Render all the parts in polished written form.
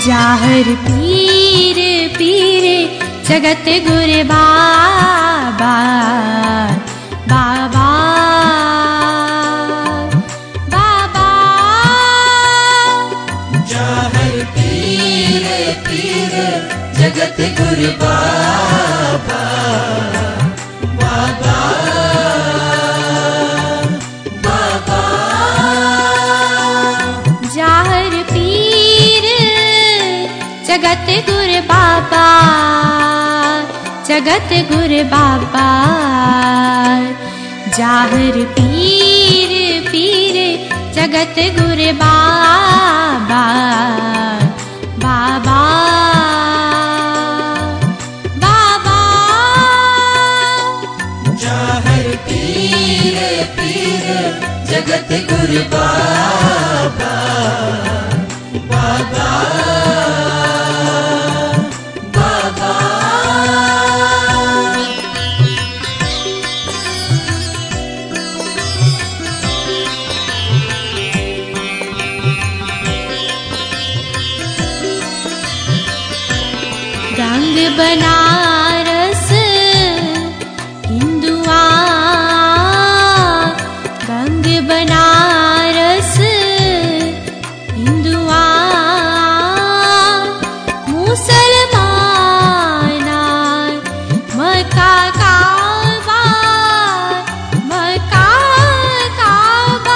जाहर पीर पीर जगत गुर बाबा बाबा बाबा। जाहर पीर पीर जगत गुर बाबा बाबा बाबा। जाहर पीर जगत गुर बाबा जगत गुर बाबा। जाहर पीर पीर जगत गुर बाबा बाबा बाबा। जाहर पीर पीर जगत गुर बाबा बाबा बाबा। रंग बनारस हिंदुआ रंग बनारस हिंदुआ मुसलमाना मक्का काबा मक्का काबा।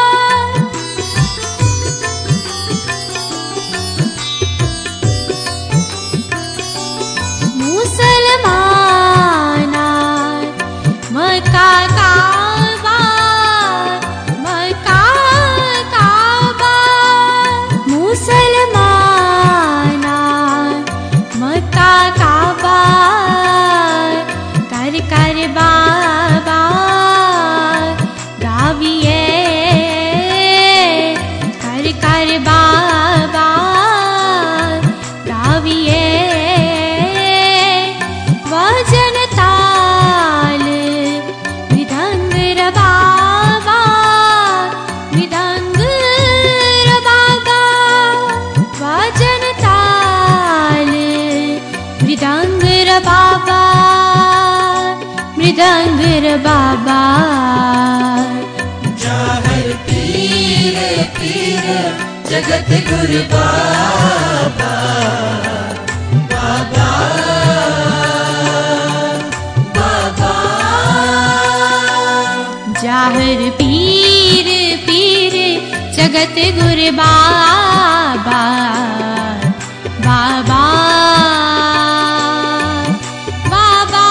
मुसलमाना मक्का काबा मक्का काबा। मुसलमाना मक्का काबा कर कर बाबा गाविए कर कर बाबा गाविए। वजन ताल मृदंग रबाबा मृदंग रबाबा। वजन ताल मृदंग रबाबा मृदंग रबाबा। जाहर पीर पीर जगत गुर बाबा बाबा बाबा। जाहर पीर पीर जगत गुर बाबा बाबा बाबा।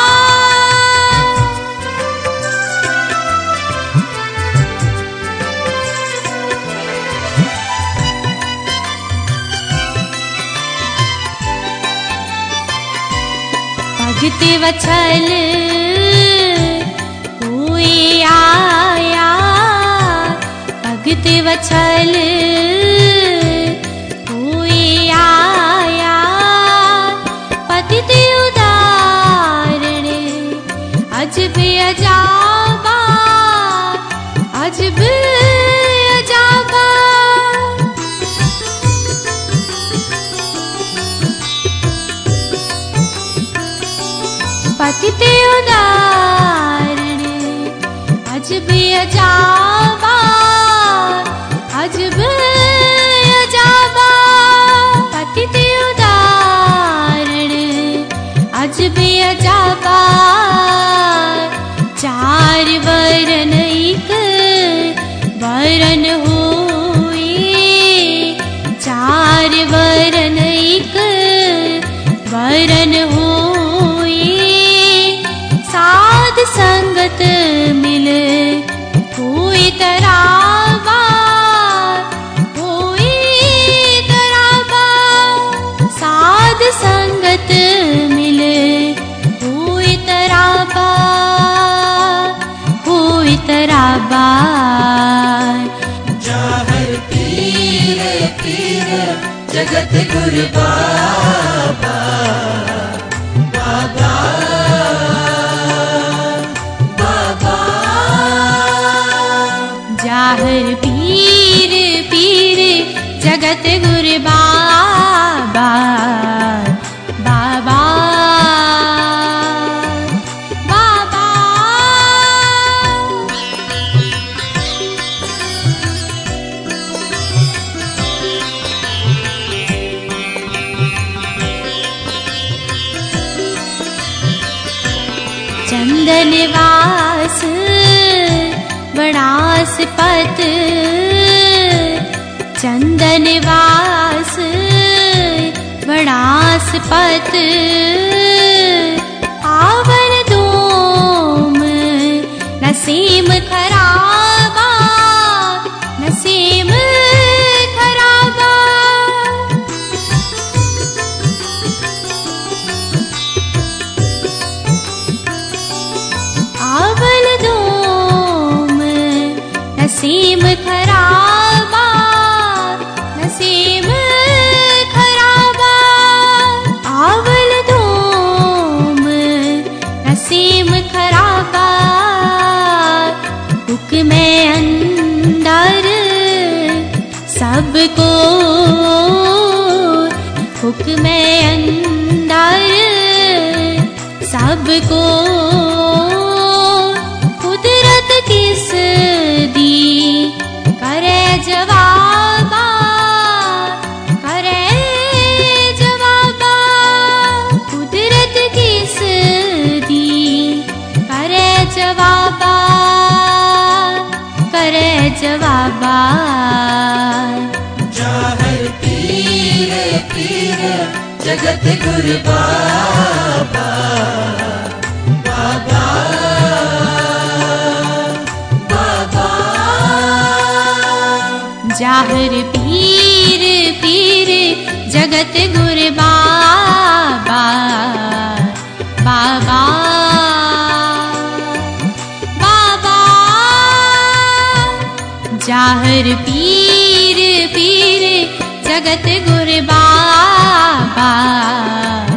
भगत वत्सल हुए आया भगत वत्सल हुए आया। पतित उदाहरण अजब अजाबा अजब अजाबा। पतित उदाहरण अजब अजाबा अजब अजाबा। पतित उदाहरण अजब अजाबा। चार वरन एक वरन हुए चार वरन एक वरन हुए। साध संगत मिल हुई तराबा हुई तराबा। साध संगत मिल हुई तराबा हुई तराबा। जाहर पीर पीर जगत गुर बाबा बाबा बाबा। जाहर पीर पीर जगत गुर बाबा निवास बनास पत चंदन वास बनास पत आवन दोम नसीम खराबा नसीम खराबा आवन दोम नसीम खराबा नसीम खराबा आवल दोम नसीम खराबा हुक्म अंदर सबको हुक्म अंदर सबको कुदरत किस दी करे जवाबा करे जवाबा कुदरत किस दी करे जवाबा करे जवाबा जाहर पीर पीर जगत गुरु बाबा बाबा बाबा जाहर पीर पीर जगत गुरु बाबा बाबा बाबा जाहर पीर पीर जगत गुरु बाबा